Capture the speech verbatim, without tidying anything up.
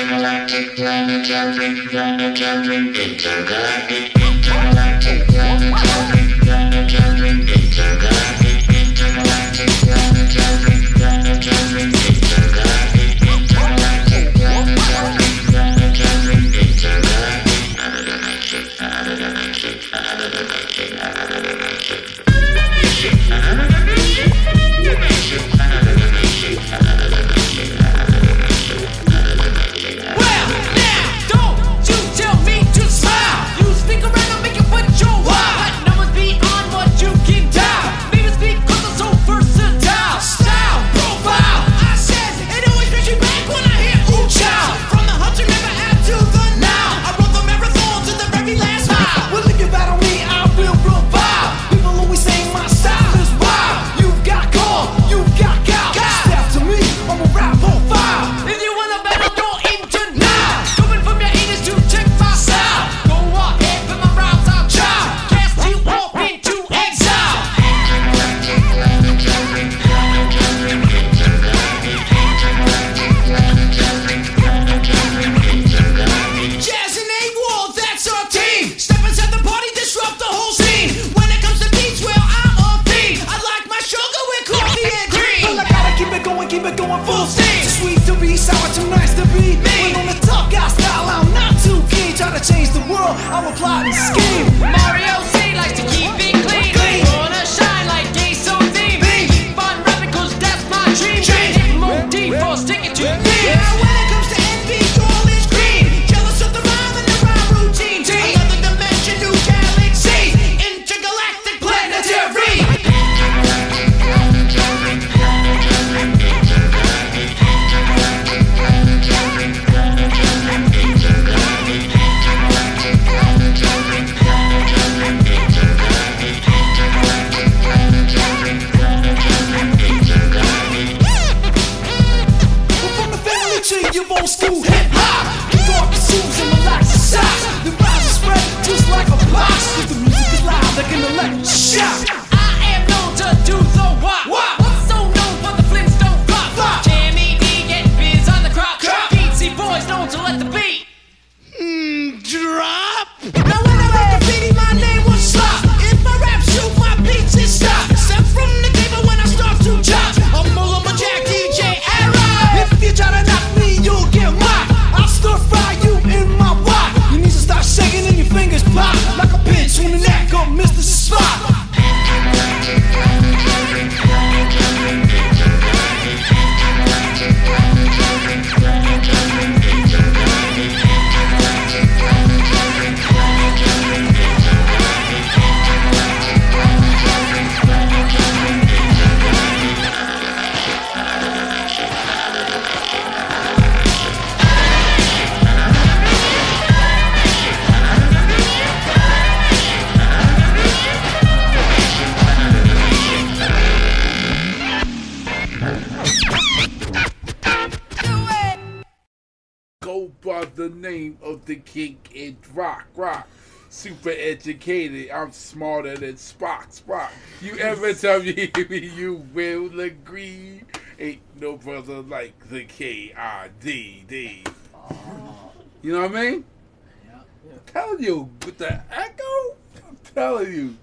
Intergalactic planetary, planetary, intergalactic, intergalactic planetary, planetary, intergalactic, intergalactic planetary, planetary, intergalactic, intergalactic planetary, planetary, intergalactic, another dimension, another dimension, another dimension, another dimension, another dimension, dimension, another dimension, another dimension, another dimension, another dimension. Well, now, don't you tell me to smile. You stick around and make it put your wild. Let numbers beyond what you can dial. Maybe it's because I'm so versatile. Style, profile. I said it always brings you back when I hear ooh child. From the hunter never out to the now. I run the marathon to the very last mile. Well, if you battle me, I will revile. People always say my style is wild. You've got calm, you've got gal. Step to me, I'm a rap profile. If you wanna battle, go into now. Coming from your anus to check my style. Go ahead, put my rhymes I'll try. Cast you off into exile. Intergalactic planetary, planetary, intergalactic, intergalactic planetary, planetary, intergalactic. Jazz and A-Wall, that's our team. Step inside the party, disrupt the whole scene. When it comes to beats, well, I'm on theme. I like my sugar with coffee and cream. Well, I gotta keep it going, keep it going full steam. Too sweet to be sour, too nice to be me. When on the tough guy style, I'm not too keen. Try to change the world, I'm a plot and scheme. Mario C likes to keep it clean. Clean. Wanna shine like gay so theme. Keep on rapping cause that's my dream. Hit more deep for sticking to me. Yeah, when it comes to envy, all is green. Jealous of the rhyme and the rhyme routine. Another dimension, new galaxy. Intergalactic planetary. Intergalactic planetary, planetary, intergalactic, intergalactic planetary, planetary, intergalactic, intergalactic planetary, planetary, intergalactic, intergalactic planetary, planetary, intergalactic. Well, from the family tree, you old school hip hop. Kick off your shoes and relax your socks. The rise is spread just like a box. If the music is loud, like an electric shock. I am known to do the wop. What's so known for the Flintstone flop? Jammy D get biz on the crop. Beatsy boys known to let the beat drop. Now when I wrote graffiti, my name was Slop. If my rap shoot, my beats is stop. Step from the table when I start to chop. I'm all on my Jack D J era. If you try to knock me, you'll get mocked. I'll stir fry you in my wok. Your knees will start shaking and your fingers pop like a pinch on the neck of Mister Spock. Intergalactic planetary, planetary, intergalactic, intergalactic planetary, planetary, intergalactic, intergalactic planetary, planetary, intergalactic, intergalactic planetary, planetary, intergalactic. Another dimension, another dimension, another dimension, another dimension, another dimension, another dimension, another dimension. Go by the name of the king in rock, rock. Super educated, I'm smarter than Spock, Spock. You ever tell me you will agree? Ain't no brother like the K I D D. You know what I mean? I'm telling you, with the echo, I'm telling you.